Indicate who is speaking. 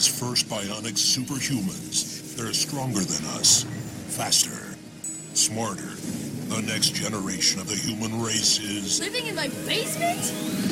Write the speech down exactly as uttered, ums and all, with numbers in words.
Speaker 1: world's first bionic superhumans. They're stronger than us, faster, smarter. The next generation of the human race is...
Speaker 2: Living in my basement?